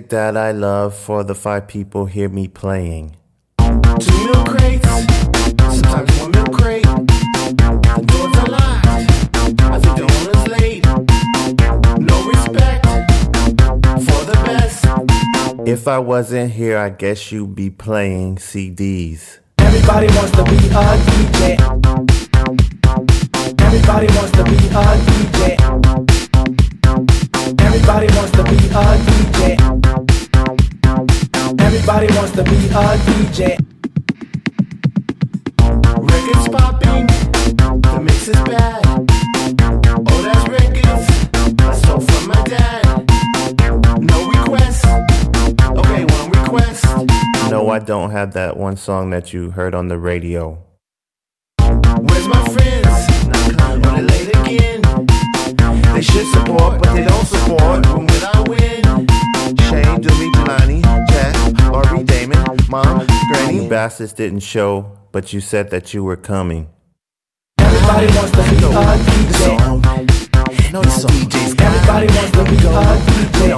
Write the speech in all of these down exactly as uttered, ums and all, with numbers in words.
music that I love for the five people hear me playing. Two milk crates, sometimes one milk crate. The doors are locked, I think the owner's late. No respect for the best. If I wasn't here, I guess you'd be playing C Ds. Everybody wants to be a D J. Everybody wants to be a D J. Everybody wants to be a D J. Everybody wants to be a D J. Records popping, the mix is bad. Oh, that's records, I stole from my dad. No requests, okay, one request. No, I don't have that one song that you heard on the radio. Where's my friends? Wanna late again? They should support, but they don't support. When will I win? Shane, Doobie, Jelani, Jeff, Aubrey, Damon, Mom, Granny. You bastards didn't show, but you said that you were coming. Everybody wants to be a D J. No, this song. Everybody wants to be a D J.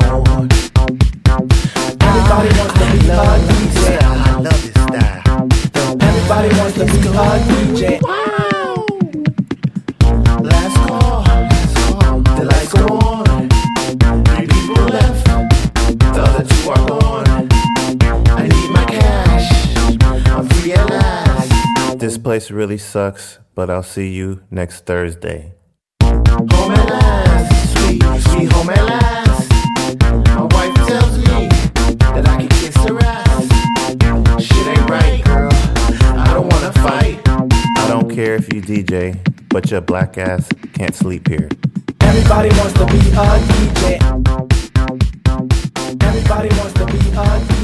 Everybody wants to be a D J. I love this style. Everybody wants to be a D J. Wow. Last call, last call. The lights go on. Three people left, the other two are gone. I need my cash, I'm free at last. This place really sucks, but I'll see you next Thursday. Home at last, sweet, sweet home at last. My wife tells me that I can kiss her ass. Shit ain't right, girl, I don't wanna fight. I don't care if you D J, but your black ass can't sleep here. Everybody wants to be a D J. Everybody wants to be a D J.